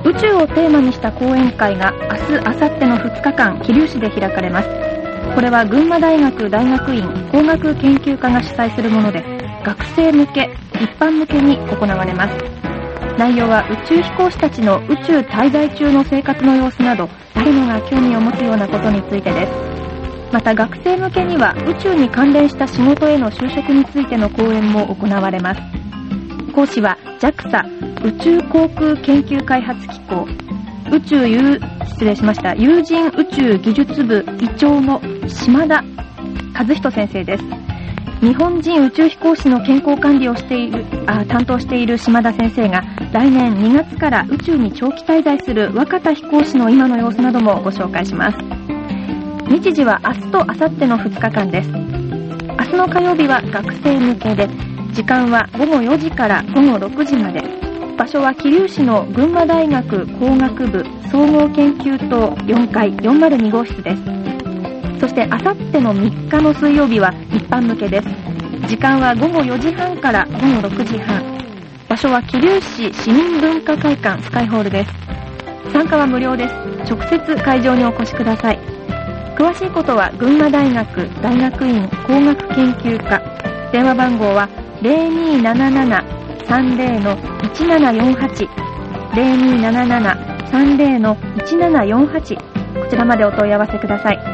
宇宙をテーマにした講演会が明日、明後日の2日間、桐生市で開かれます。これは群馬大学大学院工学研究科が主催するもので、学生向け、一般向けに行われます。内容は宇宙飛行士たちの宇宙滞在中の生活の様子など、誰もが興味を持つようなことについてです。また学生向けには宇宙に関連した仕事への就職についての講演も行われます。講師は JAXA 宇宙航空研究開発機構有人宇宙技術部議長の島田和人先生です。日本人宇宙飛行士の健康管理を担当している島田先生が来年2月から宇宙に長期滞在する若田飛行士の今の様子などもご紹介します。日時は明日と明後日の2日間です。明日の火曜日は学生向けで、時間は午後4時から午後6時まで。場所は桐生市の群馬大学工学部総合研究棟4階402号室です。そして明後日の3日の水曜日は一般向けです。時間は午後4時半から午後6時半。場所は桐生市市民文化会館スカイホールです。参加は無料です。直接会場にお越しください。詳しいことは群馬大学大学院工学研究科、電話番号は 0277-30-1748 0277-30-1748、こちらまでお問い合わせください。